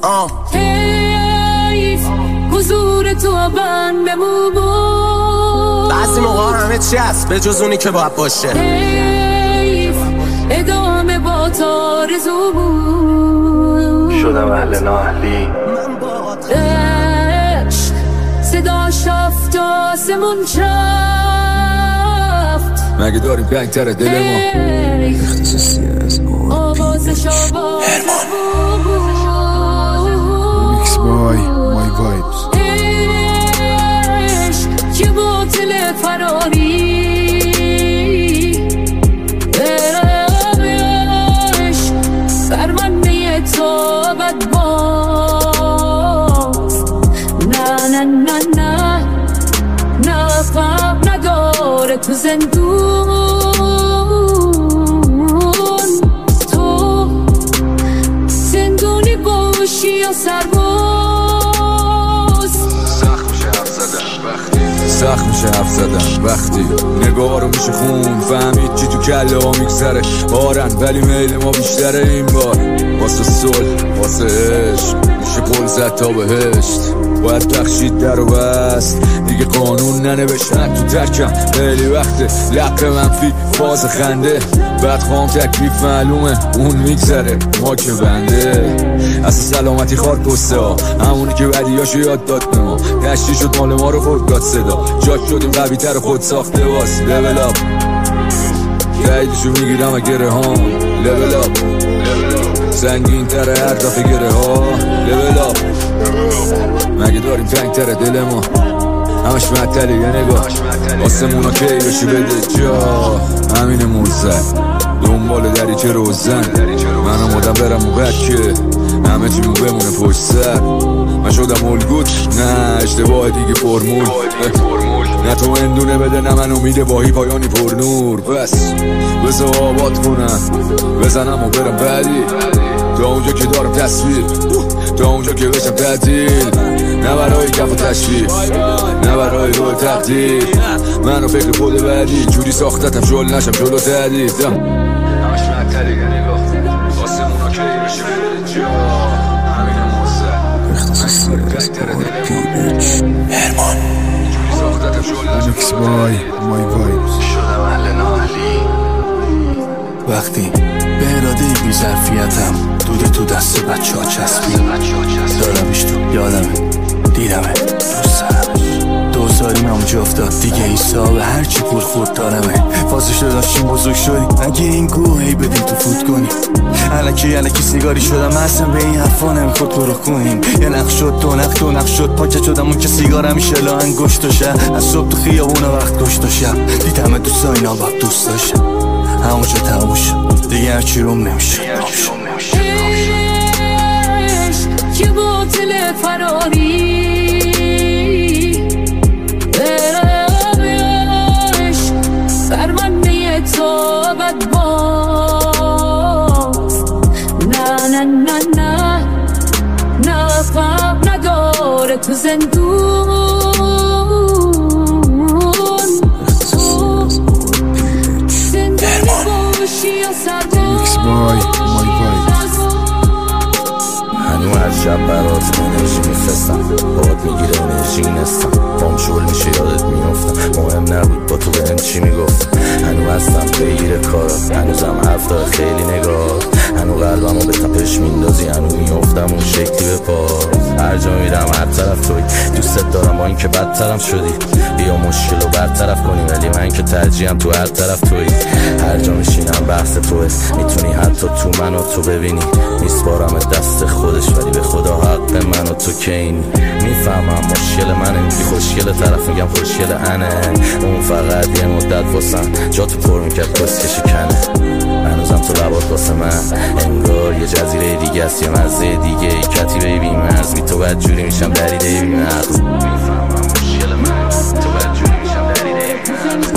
حیف حضور تو بندمو بود. بعضی موقع همه چی هست به جز اونی که باید باشه. حیف ادامه با تارزو بود. شدم اهل نااهلی عشق صدا شفت آسمون شفت. مگه داریم بنگتر دل ما اختصاصی از آوازش آواز Mix by My Vibes. عشق که باطل فراری. عشق برمنه تابت باز. نه نه نه نه نه فهم نداره تو زندون. تو زندونی باشی یا سرباز. سخت میشه حرف زدن وقتی نگاه رو میشه خون فهمید چی تو کله ها میگذره بارن ولی میل ما بیشتره این بار. واسه صلح واسه عشق میشه پل زد تا بهشت. باید بخشید در و بست دیگه قانون ننوشتن تو ترکم. خیلی وقته لقه منفی فاز خنده بعد خوام تکلیف معلومه اون میگذره ما که بنده. اصلا سلامتی خواد کسته ها همونی که بدیاشو یاد داد به ما. دشتی شد مال ما رو خود داد صدا جاک شدیم قوی تر خود ساخته باز. لول اپ قیدشو میگیرم گره ها. لول اپ سنگین تر هر دفعه گره ها. لول اپ مگه داریم تنگ تر دل ما همش معطلی یه نگاه آسمونا کی بشی بده جا. همین موزه دنبال دریچه روزن من آمادم برم و بکه همه چیمون بمونه پشت سر. من شدم الگوت نه اشتباه دیگه فرمول. نه تو اندونه بده نه من امید باهی پایانی پر نور. پس بذار آباد کنم بزنم و برم بعدی تا اونجا که دارم تصویر تا اونجا که بشم تعدیل. نه برای کف و تشریف نه برای روی تقدیر. منو فکر خود بعدی جوری ساختتم شل نشم جلو تعدید. همش معطلی یه نگاه آسمونا کی بشه بده جا. همین موزه اختصاصی از هرمان جوری ساختتم شل نشم Mix by My Vibes. شدم اهل نااهلی وقتی به اراده بی ظرفیتم دوده تو دست بچه ها چسبید. دارمش تو یادمه دیدمه دوست دارمش. دوزاریم همونجا افتاد دیگه ایسا به هرچی پول خود دارمه. فازش داشتیم بزرگ شدیم اگه این گوهی بدیم تو فوت کنیم. علکی سیگاری شدم اصلا به این حرفا نمیخواد برو کنیم. یه نقش شد دو نقش شد پاکت شدم اون که سیگار همیشه لاهن گشت و شب. از صبح تو خیابون وقت گشت و شب دیدمه دوستا اینا باید دوست داشتم. همونجا تموم شد دیگه هرچی روم نمیشه. عشق که باطل فراری. عشق برمنه تابت باز. نه نه نه نه نه فهم نداره تو زندون. تو زندانی باشی یا Mix by My Vibes. هنو از شب برات انرژی میفرستم باید میگیره انرژی نستم بام شغل میشه یادت میافتم. مهم نبود با تو بهم چی میگفتم. هنو هستم بگیره کارات هنوزم حرف داره خیلی نگاه. هنو قلبمو به تپش میندازی هنو میافتم اون شکلی به پاس. هر جا میرم هر طرف توی دوستت دارم با این که بدترم شدی. بیا مشکل رو برطرف کنی ولی من که ترجیحم تو هر طرف توی. هر جا میشینم بحث توه میتونی حتی تو منو تو ببینی. میسپارم دست خودش ولی به خدا حق من و تو که این. میفهمم مشکل منه میگی خوشگل طرف میگم خوشگل انه. اون فقط یه مدت واسم جا تو پر میکرد کسکشی کنه. هنوزم تو لبات واسه من انگار یه جزیره دیگه است یه مزه دیگه ای کتیبه بی مرز. بی تو بد جوری میشم دریده بی مغز. میفهمم مشکل من تو بد جوری میشم دریده بی مغز.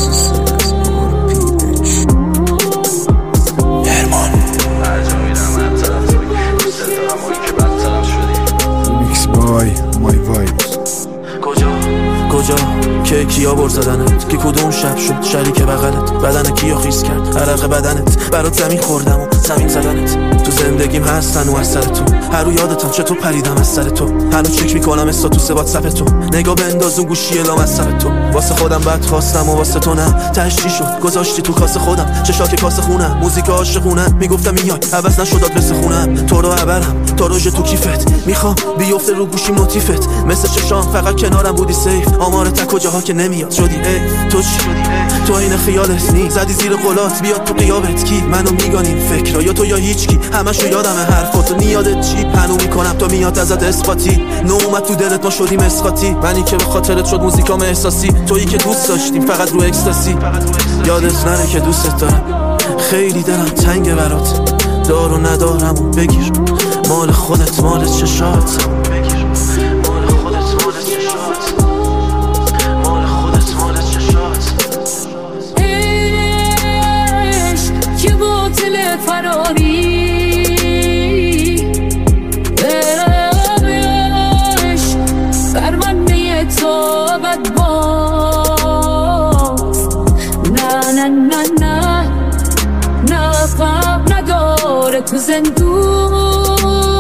هرمان هر جا میرم هر طرف توی دوست دارم با این که بدترم شدی. Mix by My Vibes. کجا که کیا بر زدنت که کدوم شب شد شریک بغلت بدن کیا خیس کرد عرق بدنت برات زمین خوردم و زمین زدنت. تو زندگیم هستن و از سر تو هر رو یادتم چطور پریدم از سر تو، هنوز چک میکنم استاتوس واتساپ تو، نگاه بنداز اون گوشی لامصب تو، واسه خودم بد خواستم و واسه تو نه، تشتی شد گذاشتی تو کاسه خودم، چشاک کاسه خونم، موزیک عاشقونم، میگفتم میای عوض نشد آدرس خونم، تو رو عبرم تا روژه تو کیفت، میخوام بیفته رو گوشی موتیفت، مثل چشام فقط کنارم بودی سیف، آمار تک کجاها که نمیاد شدی تو چی؟ تو این خیالت نی زدی زیر قلات بیاد تو قیابت کی؟ منو میگانیم فکرها یا تو یا هیچ کی، همشو یادمه حرفاتو نیادت چی؟ هنو میکنم تا میاد ازت اثباتی، نو اومد تو دلت ما شدیم اسقاطی، منی که به خاطرت شد موزیکام احساسی، تویی که دوست داشتیم فقط رو اکستاسی، یادت نره که دوستت دارم، خیلی دلم تنگه برات، دار و ندارم و بگیر، مال خودت مال چشات، مال خودت مال چشات، مال خودت مال چشات. عشق که باطل فراری، عشق پرونده تو بد باز، نه نه نه نه نه فرق نداره تو زندون،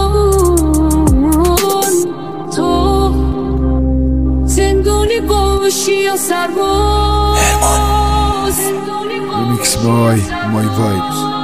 تو زندونی باشی یا سرباز. Remix by My Vibes.